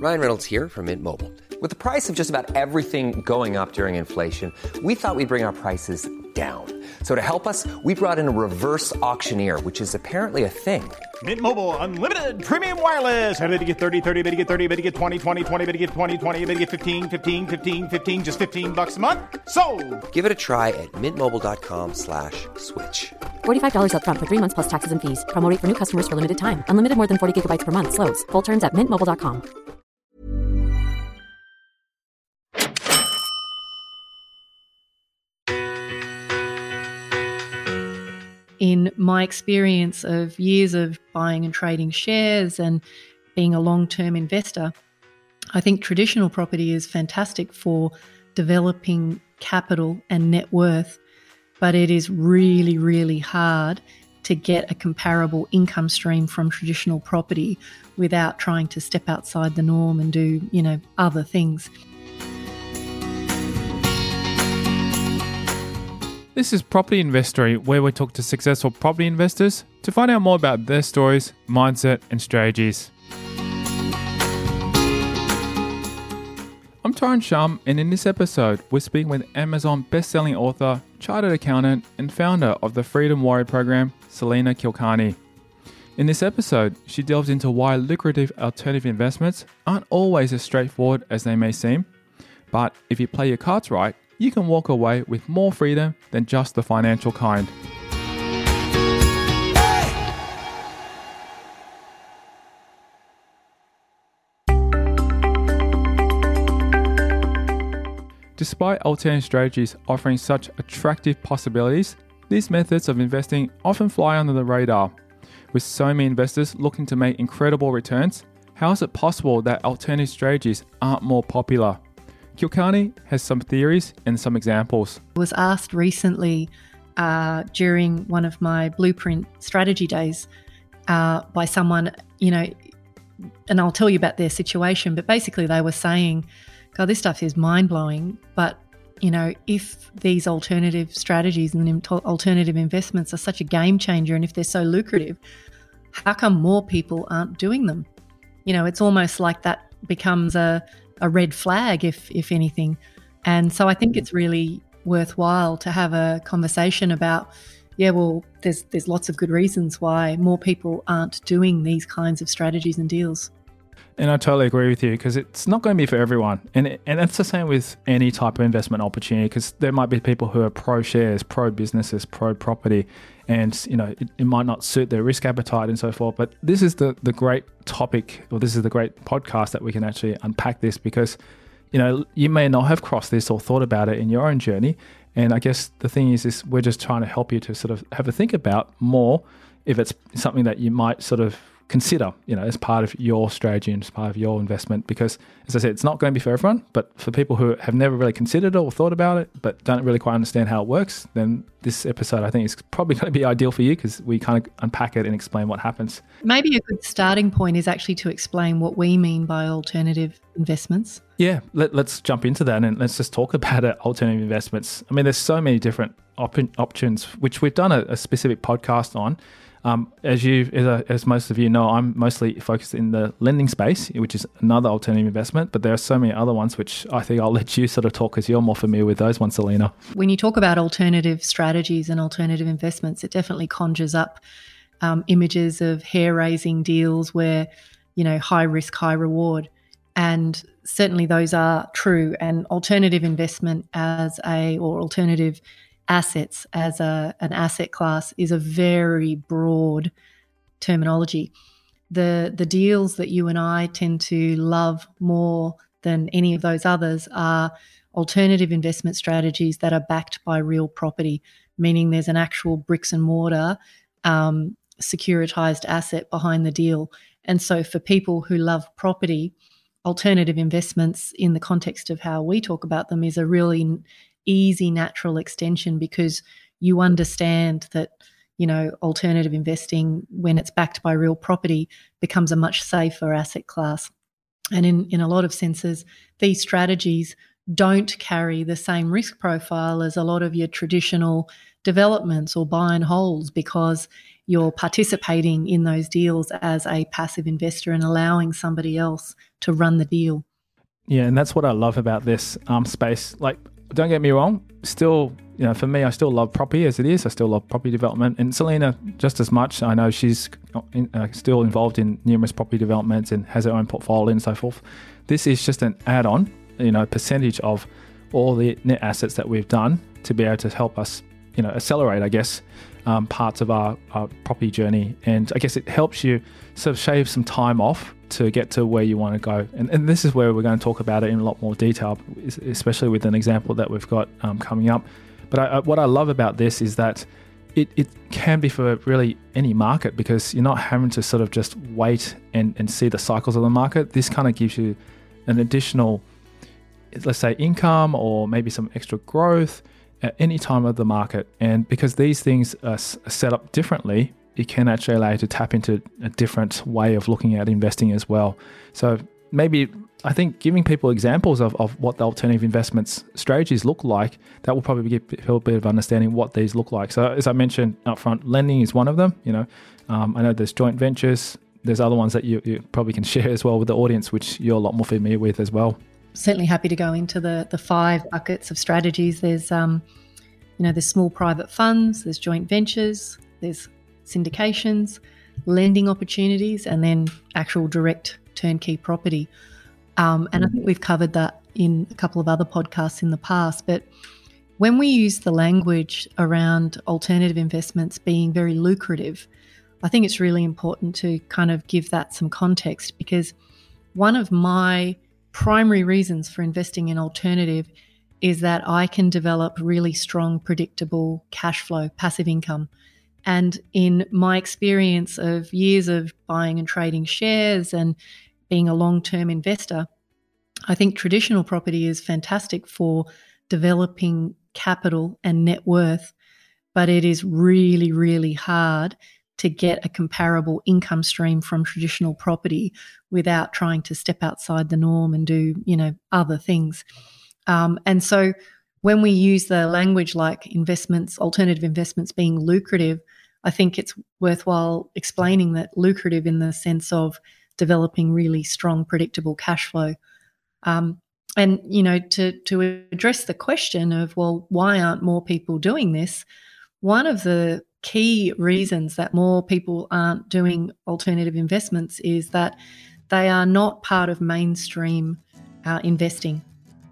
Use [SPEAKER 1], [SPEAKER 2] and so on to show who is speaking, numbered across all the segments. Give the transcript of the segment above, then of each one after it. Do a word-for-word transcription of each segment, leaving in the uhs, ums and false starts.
[SPEAKER 1] Ryan Reynolds here from Mint Mobile. With the price of just about everything going up during inflation, we thought we'd bring our prices down. So to help us, we brought in a reverse auctioneer, which is apparently a thing.
[SPEAKER 2] Mint Mobile Unlimited Premium Wireless. How to get thirty, thirty, how to get thirty, how to get twenty, twenty, twenty, how to get twenty, twenty, how to get fifteen, fifteen, fifteen, fifteen, just fifteen bucks a month? Sold!
[SPEAKER 1] Give it a try at mintmobile.com slash switch.
[SPEAKER 3] forty-five dollars up front for three months plus taxes and fees. Promo rate for new customers for limited time. Unlimited more than forty gigabytes per month. Slows full terms at mint mobile dot com.
[SPEAKER 4] In my experience of years of buying and trading shares and being a long-term investor, I think traditional property is fantastic for developing capital and net worth, but it is really, really hard to get a comparable income stream from traditional property without trying to step outside the norm and do, you know, other things.
[SPEAKER 5] This is Property Investory, where we talk to successful property investors to find out more about their stories, mindset, and strategies. I'm Tyron Shum, and in this episode, we're speaking with Amazon best-selling author, chartered accountant, and founder of the Freedom Warrior program, Selena Kilcarney. In this episode, she delves into why lucrative alternative investments aren't always as straightforward as they may seem, but if you play your cards right, you can walk away with more freedom than just the financial kind. Despite alternative strategies offering such attractive possibilities, these methods of investing often fly under the radar. With so many investors looking to make incredible returns, how is it possible that alternative strategies aren't more popular? Kilcarney has some theories and some examples.
[SPEAKER 4] I was asked recently uh, during one of my Blueprint strategy days uh, by someone, you know, and I'll tell you about their situation, but basically they were saying, God, this stuff is mind-blowing, but, you know, if these alternative strategies and alternative investments are such a game changer and if they're so lucrative, how come more people aren't doing them? You know, it's almost like that becomes a a red flag, if if anything. And so I think it's really worthwhile to have a conversation about, yeah, well, there's there's lots of good reasons why more people aren't doing these kinds of strategies and deals.
[SPEAKER 5] And I totally agree with you, because it's not going to be for everyone. And it, and it's the same with any type of investment opportunity, because there might be people who are pro shares, pro businesses, pro property, and you know it, it might not suit their risk appetite and so forth. But this is the the great topic, or this is the great podcast that we can actually unpack this, because you know you may not have crossed this or thought about it in your own journey. And I guess the thing is, is we're just trying to help you to sort of have a think about more if it's something that you might sort of consider, you know, as part of your strategy and as part of your investment. Because, as I said, it's not going to be for everyone, but for people who have never really considered it or thought about it, but don't really quite understand how it works, then this episode, I think, is probably going to be ideal for you, because we kind of unpack it and explain what happens.
[SPEAKER 4] Maybe a good starting point is actually to explain what we mean by alternative investments.
[SPEAKER 5] Yeah, let, let's jump into that and let's just talk about it, alternative investments. I mean, there's so many different op- options, which we've done a, a specific podcast on. Um, as you, as, as most of you know, I'm mostly focused in the lending space, which is another alternative investment, but there are so many other ones, which I think I'll let you sort of talk, because you're more familiar with those ones, Selena.
[SPEAKER 4] When you talk about alternative strategies and alternative investments, it definitely conjures up um, images of hair-raising deals where, you know, high risk, high reward. And certainly those are true. And alternative investment as a, or alternative assets as a, an asset class is a very broad terminology. The the deals that you and I tend to love more than any of those others are alternative investment strategies that are backed by real property, meaning there's an actual bricks and mortar um, securitized asset behind the deal. And so for people who love property, alternative investments in the context of how we talk about them is a really easy, natural extension, because you understand that, you know, alternative investing, when it's backed by real property, becomes a much safer asset class. And in, in a lot of senses, these strategies don't carry the same risk profile as a lot of your traditional developments or buy and holds, because you're participating in those deals as a passive investor and allowing somebody else to run the deal.
[SPEAKER 5] Yeah, and that's what I love about this um, space. Like, don't get me wrong, still, you know, for me, I still love property as it is. I still love property development. And Selena, just as much. I know she's in, uh, still involved in numerous property developments and has her own portfolio and so forth. This is just an add-on, you know, percentage of all the net assets that we've done to be able to help us, you know, accelerate, I guess, um, parts of our, our property journey. And I guess it helps you sort of shave some time off to get to where you want to go. And, and this is where we're going to talk about it in a lot more detail, especially with an example that we've got um, coming up. But I, I, what I love about this is that it, it can be for really any market, because you're not having to sort of just wait and, and see the cycles of the market. This kind of gives you an additional, let's say, income or maybe some extra growth at any time of the market. And because these things are set up differently, it can actually allow you to tap into a different way of looking at investing as well. So maybe, I think giving people examples of, of what the alternative investments strategies look like, that will probably give people a bit of understanding what these look like. So as I mentioned up front, lending is one of them. You know, um, I know there's joint ventures. There's other ones that you, you probably can share as well with the audience, which you're a lot more familiar with as well.
[SPEAKER 4] Certainly happy to go into the the five buckets of strategies. There's um, you know, there's small private funds, there's joint ventures, there's syndications, lending opportunities, and then actual direct turnkey property. Um, and I think we've covered that in a couple of other podcasts in the past. But when we use the language around alternative investments being very lucrative, I think it's really important to kind of give that some context, because one of my primary reasons for investing in alternative is that I can develop really strong, predictable cash flow, passive income. And in my experience of years of buying and trading shares and being a long-term investor, I think traditional property is fantastic for developing capital and net worth, but it is really, really hard to get a comparable income stream from traditional property without trying to step outside the norm and do, you know, other things. Um, and so when we use the language like investments, alternative investments being lucrative, I think it's worthwhile explaining that lucrative in the sense of developing really strong, predictable cash flow. Um, and, you know, to, to address the question of, well, why aren't more people doing this? One of the key reasons that more people aren't doing alternative investments is that they are not part of mainstream uh, investing.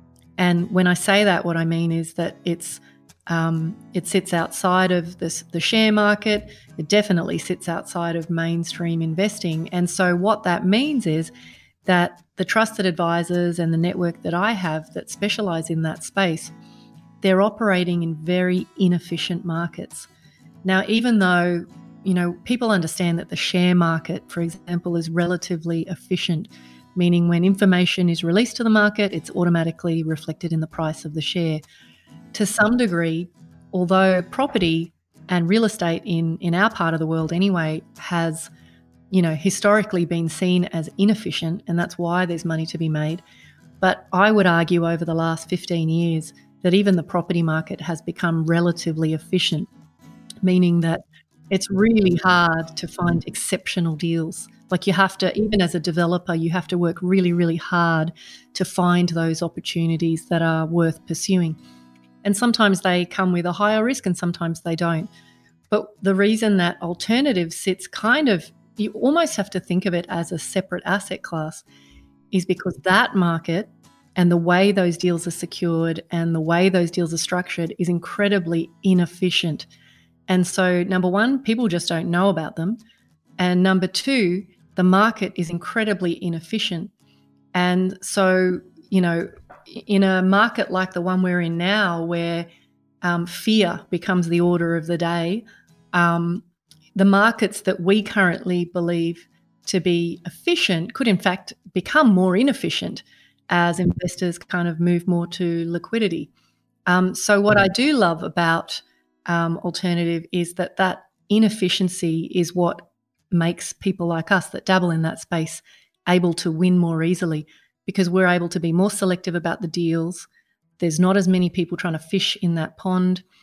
[SPEAKER 4] And when I say that, what I mean is that it's um, it sits outside of this, the share market. It definitely sits outside of mainstream investing. And so what that means is that the trusted advisors and the network that I have that specialize in that space, they're operating in very inefficient markets. Now, even though, you know, people understand that the share market, for example, is relatively efficient, meaning when information is released to the market, it's automatically reflected in the price of the share. To some degree, although property and real estate in, in our part of the world anyway has, you know, historically been seen as inefficient, and that's why there's money to be made. But I would argue over the last fifteen years that even the property market has become relatively efficient, meaning that it's really hard to find exceptional deals. Like you have to, even as a developer, you have to work really, really hard to find those opportunities that are worth pursuing. And sometimes they come with a higher risk and sometimes they don't. But the reason that alternative sits kind of, you almost have to think of it as a separate asset class, is because that market and the way those deals are secured and the way those deals are structured is incredibly inefficient. And so, number one, people just don't know about them. And number two, the market is incredibly inefficient. And so, you know, in a market like the one we're in now, where um, fear becomes the order of the day, um, the markets that we currently believe to be efficient could in fact become more inefficient as investors kind of move more to liquidity. Um, so what I do love about um, alternative is that that inefficiency is what makes people like us that dabble in that space able to win more easily, because we're able to be more selective about the deals. There's not as many people trying to fish in that pond.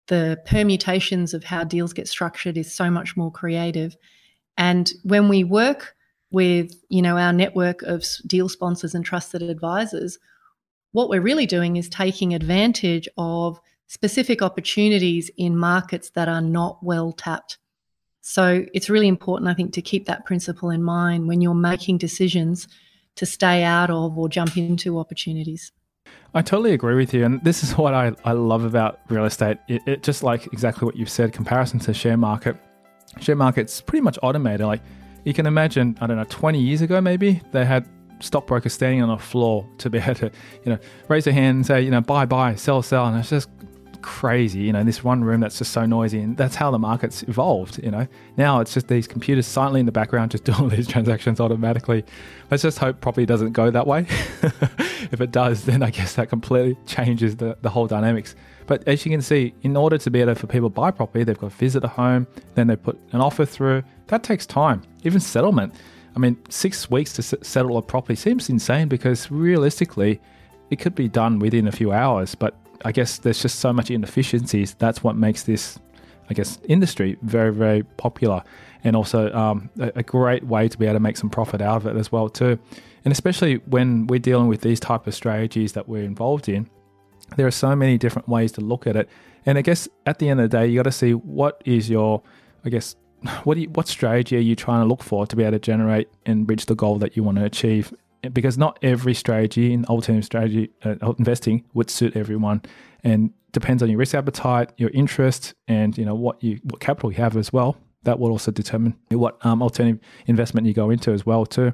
[SPEAKER 4] the permutations of how deals get structured is so much more creative. And when we work with, you know, our network of deal sponsors and trusted advisors, what we're really doing is taking advantage of specific opportunities in markets that are not well tapped. So it's really important, I think, to keep that principle in mind when you're making decisions to stay out of or jump into opportunities.
[SPEAKER 5] I totally agree with you. And this is what I, I love about real estate. It, it just like exactly what you've said, comparison to share market. Share market's pretty much automated. Like you can imagine, I don't know, twenty years ago maybe, they had stockbrokers standing on a floor to be able to, you know, raise their hand and say, you know, buy, buy, sell, sell. And it's just crazy, you know, this one room that's just so noisy, and that's how the market's evolved. You know, now it's just these computers silently in the background just doing these transactions automatically. Let's just hope property doesn't go that way. If it does, then I guess that completely changes the, the whole dynamics. But as you can see, in order to be able to, for people to buy property, they've got to visit a home, then they put an offer through. That takes time. Even settlement. I mean, six weeks to s- settle a property seems insane, because realistically, it could be done within a few hours, but I guess there's just so much inefficiencies. That's what makes this, I guess, industry very, very popular, and also um, a, a great way to be able to make some profit out of it as well too. And especially when we're dealing with these type of strategies that we're involved in, there are so many different ways to look at it. And I guess at the end of the day, you got to see what is your, I guess, what do you, what strategy are you trying to look for to be able to generate and reach the goal that you want to achieve? Because not every strategy in alternative strategy uh, investing would suit everyone, and depends on your risk appetite, your interest, and you know what you what capital you have as well. That will also determine what um, alternative investment you go into as well too.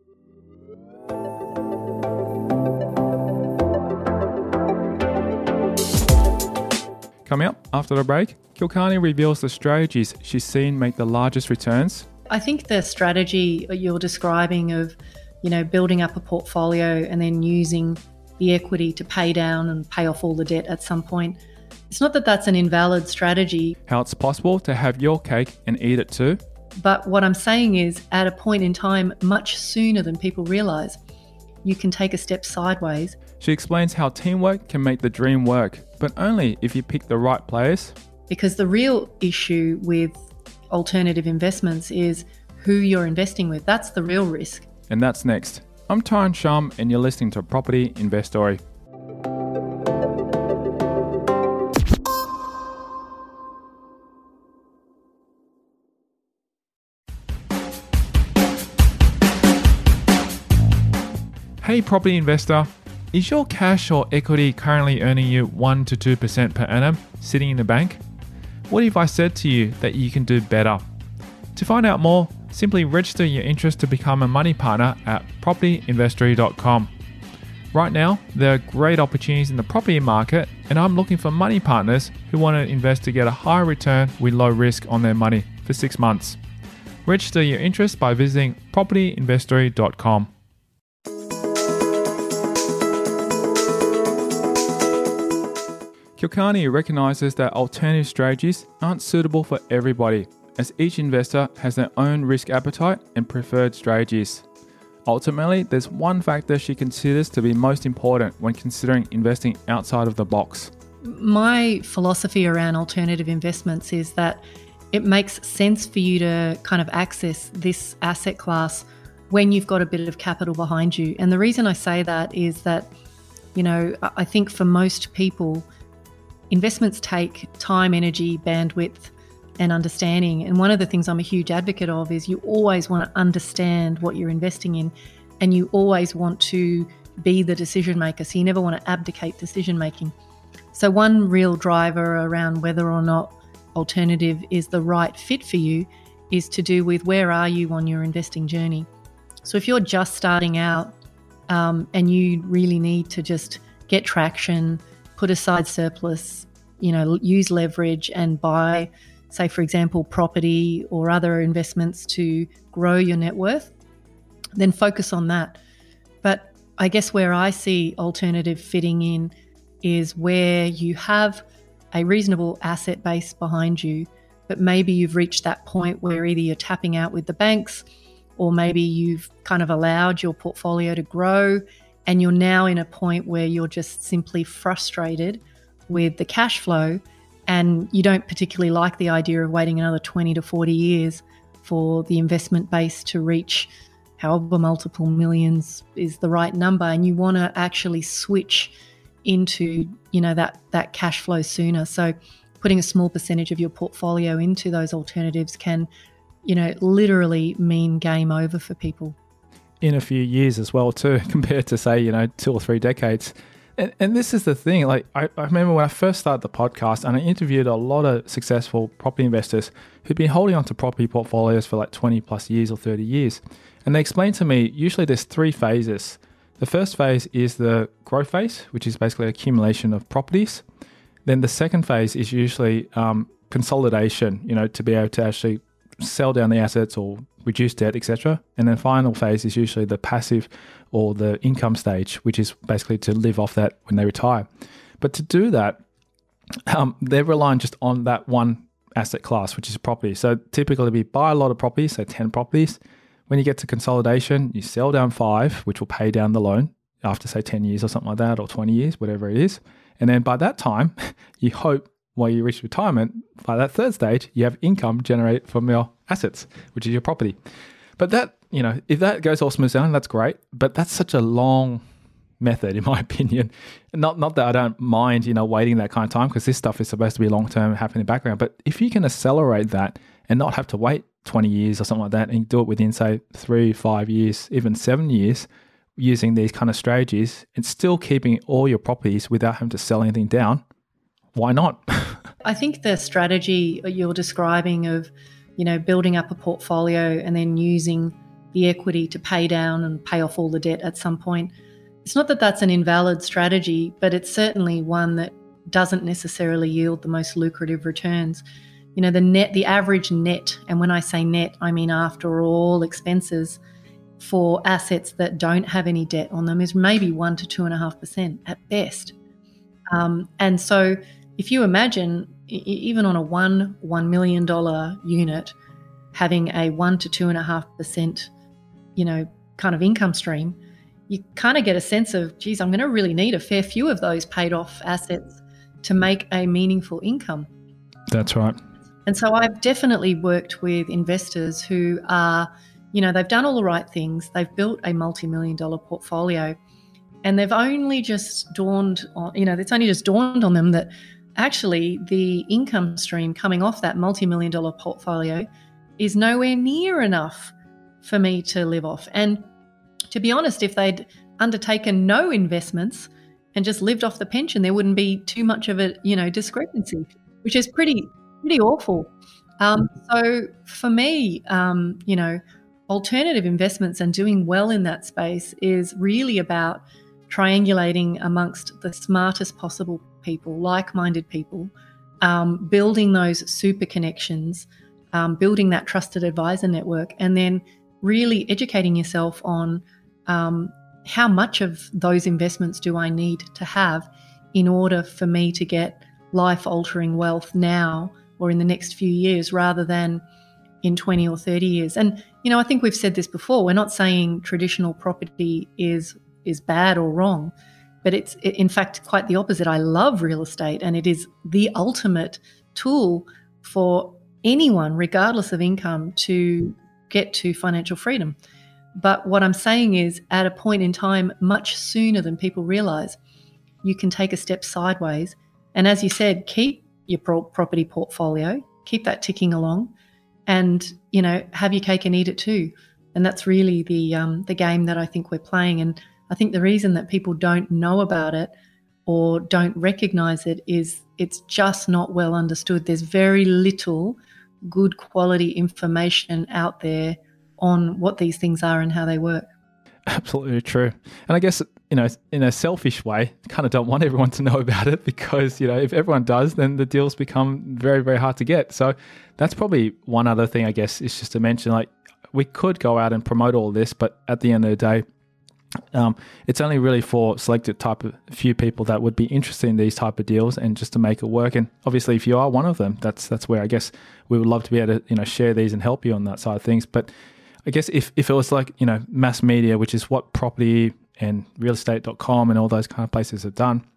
[SPEAKER 5] Coming up after the break, Kilcarni reveals the strategies she's seen make the largest returns.
[SPEAKER 4] I think the strategy you're describing of, you know, building up a portfolio and then using the equity to pay down and pay off all the debt at some point, it's not that that's an invalid strategy.
[SPEAKER 5] How it's possible to have your cake and eat it too.
[SPEAKER 4] But what I'm saying is, at a point in time, much sooner than people realise, you can take a step sideways.
[SPEAKER 5] She explains how teamwork can make the dream work, but only if you pick the right players.
[SPEAKER 4] Because the real issue with alternative investments is who you're investing with. That's the real risk.
[SPEAKER 5] And that's next. I'm Tyron Shum, and you're listening to Property Investory. Hey property investor, is your cash or equity currently earning you one to two percent per annum sitting in the bank? What if I said to you that you can do better? To find out more, simply register your interest to become a money partner at property investory dot com. Right now, there are great opportunities in the property market, and I'm looking for money partners who want to invest to get a higher return with low risk on their money for six months. Register your interest by visiting property investory dot com. Kilcarni recognises that alternative strategies aren't suitable for everybody, as each investor has their own risk appetite and preferred strategies. Ultimately, there's one factor she considers to be most important when considering investing outside of the box.
[SPEAKER 4] My philosophy around alternative investments is that it makes sense for you to kind of access this asset class when you've got a bit of capital behind you. And the reason I say that is that, you know, I think for most people, investments take time, energy, bandwidth, and understanding. And one of the things I'm a huge advocate of is you always want to understand what you're investing in, and you always want to be the decision maker. So you never want to abdicate decision making. So one real driver around whether or not alternative is the right fit for you is to do with where are you on your investing journey. So if you're just starting out um, and you really need to just get traction, put aside surplus, you know, use leverage and buy, say, for example, property or other investments to grow your net worth, then focus on that. But I guess where I see alternative fitting in is where you have a reasonable asset base behind you, but maybe you've reached that point where either you're tapping out with the banks, or maybe you've kind of allowed your portfolio to grow and you're now in a point where you're just simply frustrated with the cash flow and you don't particularly like the idea of waiting another twenty to forty years for the investment base to reach however multiple millions is the right number, and you want to actually switch into, you know, that that cash flow sooner. So putting a small percentage of your portfolio into those alternatives can, you know, literally mean game over for people.
[SPEAKER 5] In a few years as well too, compared to say, you know, two or three decades. And, and this is the thing, like I, I remember when I first started the podcast and I interviewed a lot of successful property investors who'd been holding on to property portfolios for like twenty plus years or thirty years. And they explained to me, usually there's three phases. The first phase is the growth phase, which is basically accumulation of properties. Then the second phase is usually um, consolidation, you know, to be able to actually sell down the assets or reduce debt, et cetera. And then final phase is usually the passive or the income stage, which is basically to live off that when they retire. But to do that, um, they're relying just on that one asset class, which is property. So typically we buy a lot of properties, say ten properties. When you get to consolidation, you sell down five, which will pay down the loan after say ten years or something like that, or twenty years, whatever it is. And then by that time, you hope while you reach retirement, by that third stage, you have income generated from your assets, which is your property. But that, you know, if that goes all smooth sailing, that's great. But that's such a long method, in my opinion. Not not that I don't mind, you know, waiting that kind of time, because this stuff is supposed to be long-term, happening in the background. But if you can accelerate that and not have to wait twenty years or something like that, and do it within, say, three, five years, even seven years, using these kind of strategies, and still keeping all your properties without having to sell anything down, why not?
[SPEAKER 4] I think the strategy you're describing of, you know, building up a portfolio and then using the equity to pay down and pay off all the debt at some point, it's not that that's an invalid strategy, but it's certainly one that doesn't necessarily yield the most lucrative returns. You know, the net, the average net, and when I say net, I mean after all expenses, for assets that don't have any debt on them is maybe one to two and a half percent at best. Um, and so if you imagine, even on a one one million dollar unit, having a one to two and a half percent, you know, kind of income stream, you kind of get a sense of, geez, I'm going to really need a fair few of those paid off assets to make a meaningful income.
[SPEAKER 5] That's right.
[SPEAKER 4] And so I've definitely worked with investors who are, you know, they've done all the right things. They've built a multi-million dollar portfolio, and they've only just dawned on, you know, it's only just dawned on them that actually the income stream coming off that multi-million dollar portfolio is nowhere near enough for me to live off. And to be honest, if they'd undertaken no investments and just lived off the pension, there wouldn't be too much of a, you know, discrepancy, which is pretty, pretty awful. Um, so for me, um, you know, alternative investments and doing well in that space is really about triangulating amongst the smartest possible people, like-minded people, um, building those super connections, um, building that trusted advisor network, and then really educating yourself on um, how much of those investments do I need to have in order for me to get life-altering wealth now or in the next few years rather than in twenty or thirty years. And, you know, I think we've said this before. We're not saying traditional property is is bad or wrong, but it's in fact quite the opposite. I love real estate, and it is the ultimate tool for anyone, regardless of income, to get to financial freedom. But what I'm saying is, at a point in time, much sooner than people realize, you can take a step sideways. And as you said, keep your pro- property portfolio, keep that ticking along, and, you know, have your cake and eat it too. And that's really the um, the game that I think we're playing. And I think the reason that people don't know about it or don't recognize it is it's just not well understood. There's very little good quality information out there on what these things are and how they work.
[SPEAKER 5] Absolutely true. And I guess, you know, in a selfish way, I kind of don't want everyone to know about it because, you know, if everyone does, then the deals become very, very hard to get. So that's probably one other thing, I guess, is just to mention, like, we could go out and promote all this, but at the end of the day, um, it's only really for selected type of few people that would be interested in these type of deals and just to make it work. And obviously, if you are one of them, that's that's where I guess we would love to be able to, you know, share these and help you on that side of things. But I guess if, if it was like, you know, mass media, which is what property and real estate dot com and all those kind of places have done,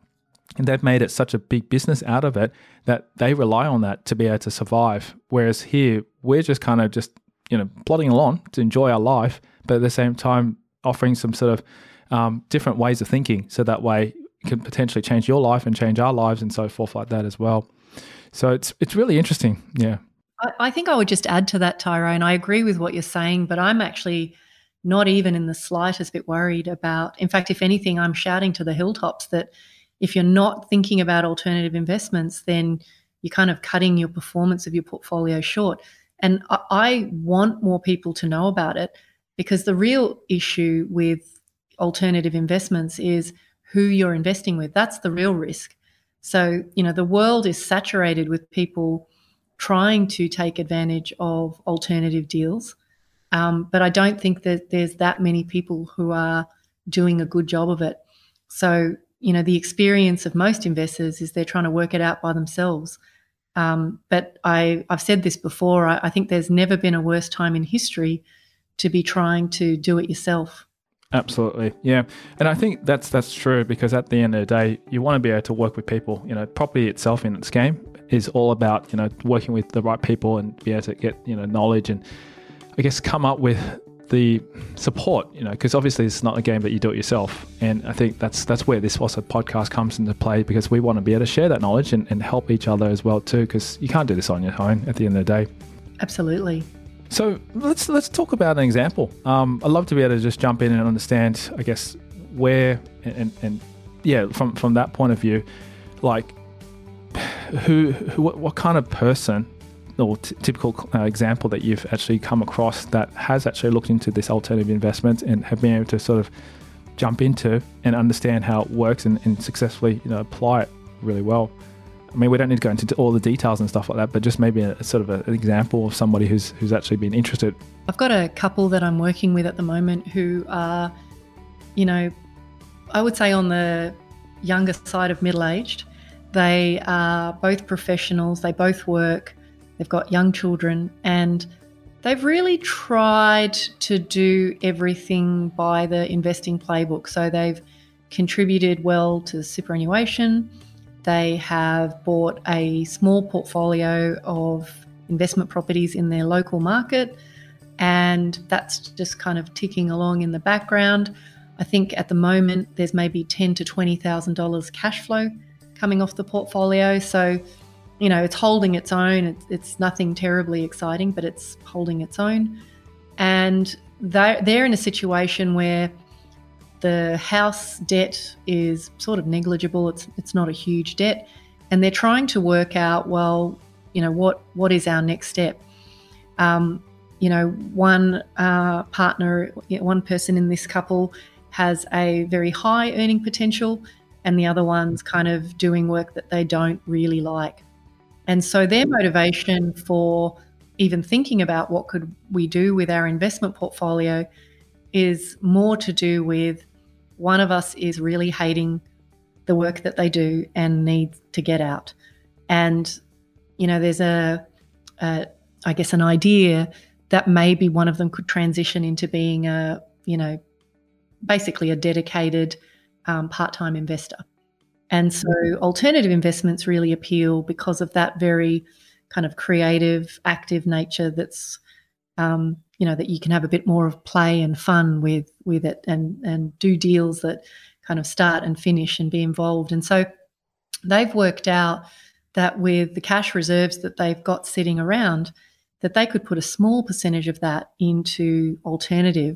[SPEAKER 5] And they've made it such a big business out of it that they rely on that to be able to survive. Whereas here, we're just kind of just, you know, plodding along to enjoy our life, but at the same time offering some sort of um, different ways of thinking. So that way it can potentially change your life and change our lives and so forth like that as well. So it's it's really interesting. Yeah.
[SPEAKER 4] I, I think I would just add to that, Tyrone. I agree with what you're saying, but I'm actually not even in the slightest bit worried about, in fact, if anything, I'm shouting to the hilltops that if you're not thinking about alternative investments, then you're kind of cutting your performance of your portfolio short. And I, I want more people to know about it, because the real issue with alternative investments is who you're investing with. That's the real risk. So, you know, the world is saturated with people trying to take advantage of alternative deals. Um, but I don't think that there's that many people who are doing a good job of it. So, you know, the experience of most investors is they're trying to work it out by themselves. Um, but I, I've said this before, I, I think there's never been a worse time in history to be trying to do it yourself.
[SPEAKER 5] Absolutely. Yeah. And I think that's that's true, because at the end of the day, you want to be able to work with people. You know, property itself in its game is all about, you know, working with the right people and be able to get, you know, knowledge and I guess come up with the support, you know, because obviously it's not a game that you do it yourself. And I think that's that's where this also podcast comes into play, because we want to be able to share that knowledge and, and help each other as well too, because you can't do this on your own at the end of the day.
[SPEAKER 4] Absolutely.
[SPEAKER 5] So let's let's talk about an example. Um, I'd love to be able to just jump in and understand, I guess, where and, and, and yeah, from, from that point of view, like who, who what, what kind of person or t- typical uh, example that you've actually come across that has actually looked into this alternative investment and have been able to sort of jump into and understand how it works and, and successfully, you know, apply it really well. I mean, we don't need to go into all the details and stuff like that, but just maybe a, a sort of a, an example of somebody who's who's actually been interested.
[SPEAKER 4] I've got a couple that I'm working with at the moment who are, you know, I would say on the younger side of middle-aged. They are both professionals, they both work, they've got young children, and they've really tried to do everything by the investing playbook. So they've contributed well to superannuation. They have bought a small portfolio of investment properties in their local market, and that's just kind of ticking along in the background. I think at the moment there's maybe ten thousand to twenty thousand dollars cash flow coming off the portfolio. So, you know, it's holding its own. It's, it's nothing terribly exciting, but it's holding its own. And they're, they're in a situation where the house debt is sort of negligible. It's it's not a huge debt. And they're trying to work out, well, you know, what what is our next step? Um, you know, one uh, partner, one person in this couple has a very high earning potential, and the other one's kind of doing work that they don't really like. And so their motivation for even thinking about what could we do with our investment portfolio is more to do with one of us is really hating the work that they do and needs to get out. And, you know, there's a, a, I guess, an idea that maybe one of them could transition into being a, you know, basically a dedicated um, part-time investor. And so alternative investments really appeal because of that very kind of creative, active nature that's, um, you know, that you can have a bit more of play and fun with with it and, and do deals that kind of start and finish and be involved. And so they've worked out that with the cash reserves that they've got sitting around, that they could put a small percentage of that into alternative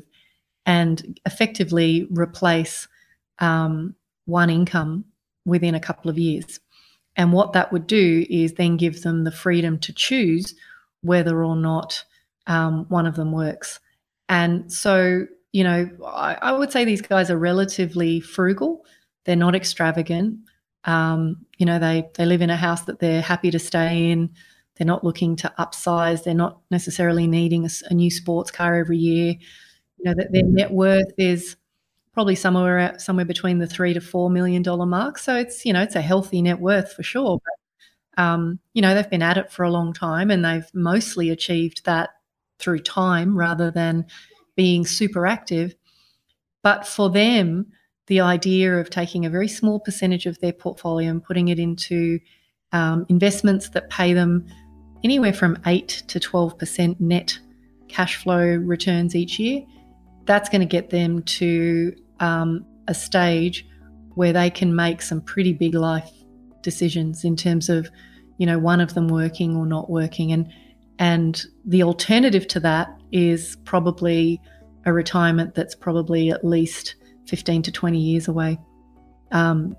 [SPEAKER 4] and effectively replace um, one income within a couple of years. And what that would do is then give them the freedom to choose whether or not um, one of them works. And so, you know, I, I would say these guys are relatively frugal. They're not extravagant. Um, you know, they they live in a house that they're happy to stay in. They're not looking to upsize. They're not necessarily needing a, a new sports car every year. You know, that their net worth is probably somewhere somewhere between the three to four million dollar mark. So it's, you know, it's a healthy net worth for sure. But um, you know, they've been at it for a long time, and they've mostly achieved that through time rather than being super active. But for them, the idea of taking a very small percentage of their portfolio and putting it into um, investments that pay them anywhere from eight to twelve percent net cash flow returns each year, that's going to get them to um, a stage where they can make some pretty big life decisions in terms of, you know, one of them working or not working. And and the alternative to that is probably a retirement that's probably at least fifteen to twenty years away. Um,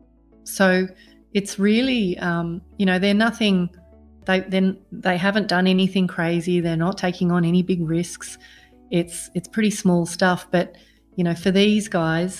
[SPEAKER 4] so it's really, um, you know, they're nothing, they then they haven't done anything crazy. They're not taking on any big risks. It's it's pretty small stuff. But, you know, for these guys,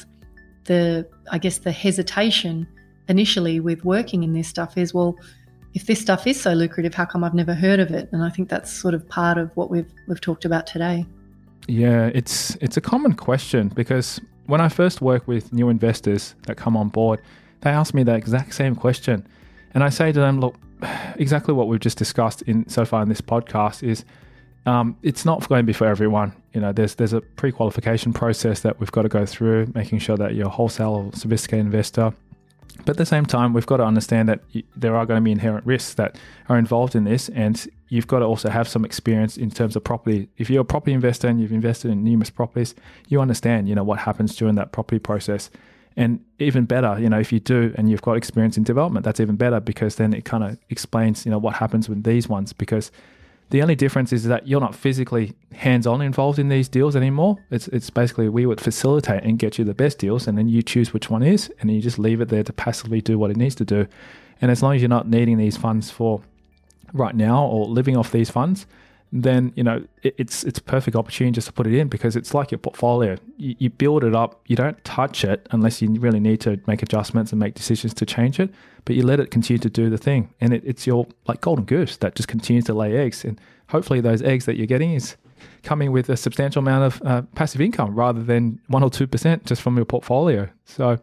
[SPEAKER 4] the I guess the hesitation initially with working in this stuff is, well, if this stuff is so lucrative, how come I've never heard of it? And I think that's sort of part of what we've we've talked about today.
[SPEAKER 5] Yeah, it's it's a common question, because when I first work with new investors that come on board, they ask me the exact same question. And I say to them, look, exactly what we've just discussed in so far in this podcast is um, it's not going to be for everyone. You know, there's there's a pre-qualification process that we've got to go through, making sure that you're a wholesale or sophisticated investor. But at the same time, we've got to understand that y- there are going to be inherent risks that are involved in this, and you've got to also have some experience in terms of property. If you're a property investor and you've invested in numerous properties, you understand, you know, what happens during that property process. And even better, you know, if you do and you've got experience in development, that's even better, because then it kind of explains, you know, what happens with these ones. Because the only difference is that you're not physically hands-on involved in these deals anymore. It's it's basically we would facilitate and get you the best deals, and then you choose which one is, and you just leave it there to passively do what it needs to do. And as long as you're not needing these funds for right now or living off these funds, then, you know, it, it's it's a perfect opportunity just to put it in, because it's like your portfolio. You, you build it up, you don't touch it unless you really need to make adjustments and make decisions to change it, but you let it continue to do the thing. And it, it's your like golden goose that just continues to lay eggs. And hopefully those eggs that you're getting is coming with a substantial amount of uh, passive income rather than one or two percent just from your portfolio. So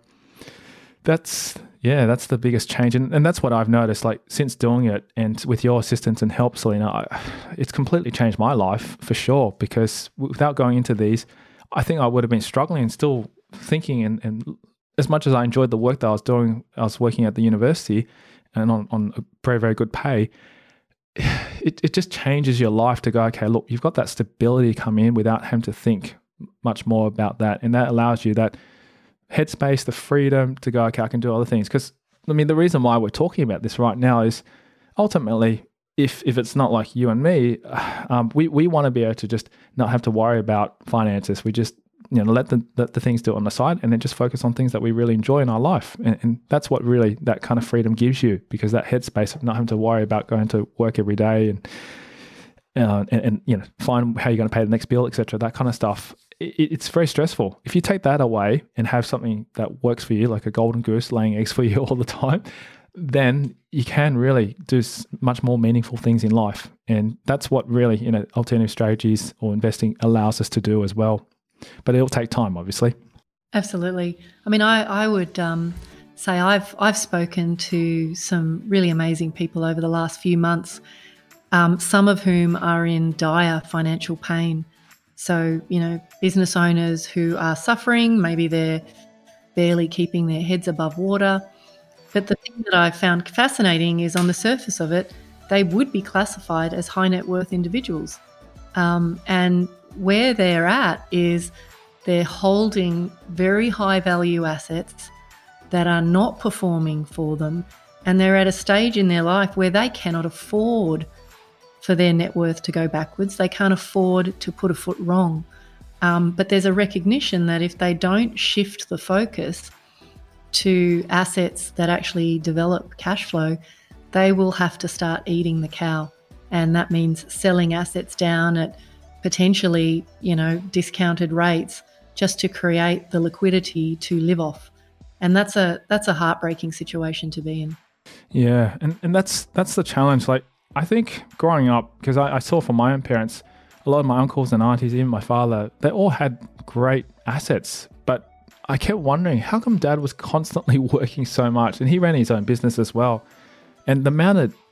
[SPEAKER 5] that's... Yeah, that's the biggest change. And, and that's what I've noticed, like, since doing it and with your assistance and help, Selena, I, it's completely changed my life for sure, because without going into these, I think I would have been struggling and still thinking, and, and as much as I enjoyed the work that I was doing, I was working at the university and on, on a very, very good pay, it, it just changes your life to go, okay, look, you've got that stability come in without having to think much more about that. And that allows you that headspace, the freedom to go, okay, I can do other things. Because, I mean, the reason why we're talking about this right now is ultimately, if if it's not like you and me, um, we, we want to be able to just not have to worry about finances. We just, you know, let the, let the things do it on the side, and then just focus on things that we really enjoy in our life. And, and that's what really that kind of freedom gives you, because that headspace of not having to worry about going to work every day and, uh, and, and you know, find how you're going to pay the next bill, et cetera, that kind of stuff. It's very stressful. If you take that away and have something that works for you, like a golden goose laying eggs for you all the time, then you can really do much more meaningful things in life. And that's what really, you know, alternative strategies or investing allows us to do as well. But it'll take time, obviously.
[SPEAKER 4] Absolutely. I mean, I, I would um, say I've I've spoken to some really amazing people over the last few months, um, some of whom are in dire financial pain. So, you know, business owners who are suffering, maybe they're barely keeping their heads above water. But the thing that I found fascinating is, on the surface of it, they would be classified as high net worth individuals. Um, and where they're at is they're holding very high value assets that are not performing for them. And they're at a stage in their life where they cannot afford for their net worth to go backwards. They can't afford to put a foot wrong. Um, but there's a recognition that if they don't shift the focus to assets that actually develop cash flow, they will have to start eating the cow. And that means selling assets down at potentially, you know, discounted rates just to create the liquidity to live off. And that's a that's a heartbreaking situation to be in.
[SPEAKER 5] Yeah, and, and that's that's the challenge. Like, I think growing up, because I, I saw from my own parents, a lot of my uncles and aunties, even my father, they all had great assets. But I kept wondering, how come Dad was constantly working so much? And he ran his own business as well. And the amount of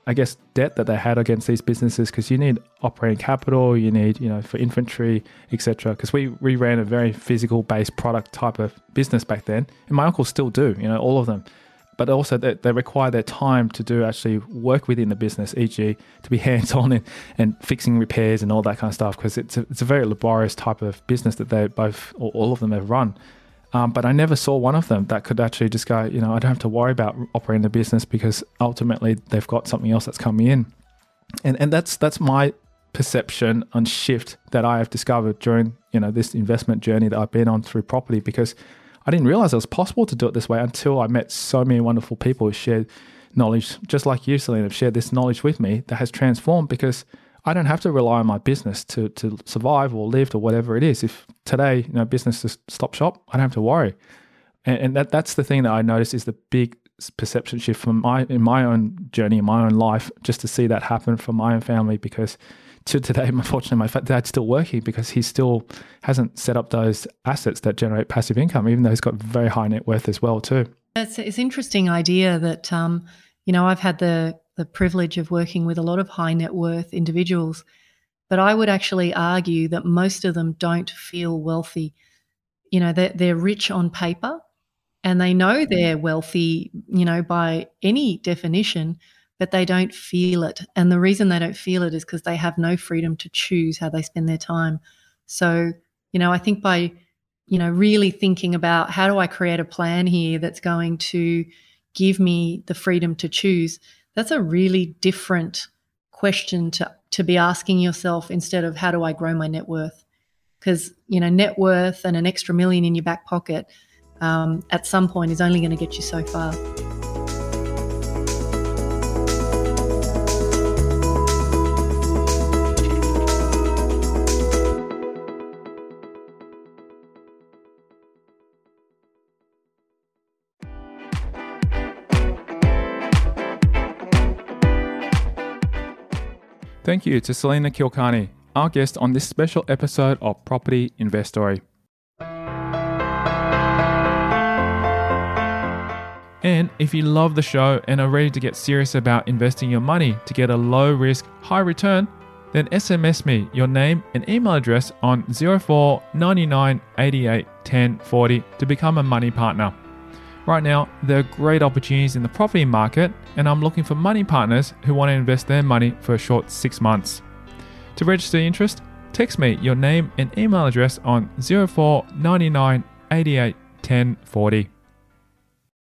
[SPEAKER 5] I guess, debt that they had against these businesses, because you need operating capital, you need, you know, for inventory, et cetera. Because we, we ran a very physical-based product type of business back then, and my uncles still do, you know, all of them. But also they, they require their time to do actually work within the business, for example to be hands-on and, and fixing repairs and all that kind of stuff, because it's a, it's a very laborious type of business that they both, or all of them have run. Um, but I never saw one of them that could actually just go, you know, I don't have to worry about operating the business because ultimately they've got something else that's coming in. And and that's that's my perception and shift that I have discovered during, you know, this investment journey that I've been on through property, because I didn't realize it was possible to do it this way until I met so many wonderful people who shared knowledge, just like you, Selena, have shared this knowledge with me that has transformed, because I don't have to rely on my business to to survive or live or whatever it is. If today, you know, business just stop shop, I don't have to worry. And, and that that's the thing that I noticed is the big perception shift from my in my own journey, in my own life, just to see that happen for my own family, because to today, unfortunately, my dad's still working because he still hasn't set up those assets that generate passive income, even though he's got very high net worth as well too.
[SPEAKER 4] It's it's an interesting idea that, um, you know, I've had the, the privilege of working with a lot of high net worth individuals, but I would actually argue that most of them don't feel wealthy. You know, they're, they're rich on paper and they know they're wealthy, you know, by any definition, but they don't feel it. And the reason they don't feel it is because they have no freedom to choose how they spend their time. So, you know, I think by, you know, really thinking about how do I create a plan here that's going to give me the freedom to choose, that's a really different question to, to be asking yourself instead of how do I grow my net worth? Because, you know, net worth and an extra million in your back pocket um, at some point is only going to get you so far.
[SPEAKER 5] Thank you to Selena Kilcarney, our guest on this special episode of Property Investory. And if you love the show and are ready to get serious about investing your money to get a low risk, high return, then S M S me your name and email address on zero four nine nine eighty-eight ten forty to become a money partner. Right now, there are great opportunities in the property market, and I'm looking for money partners who want to invest their money for a short six months. To register interest, text me your name and email address on zero four nine nine eighty-eight ten forty.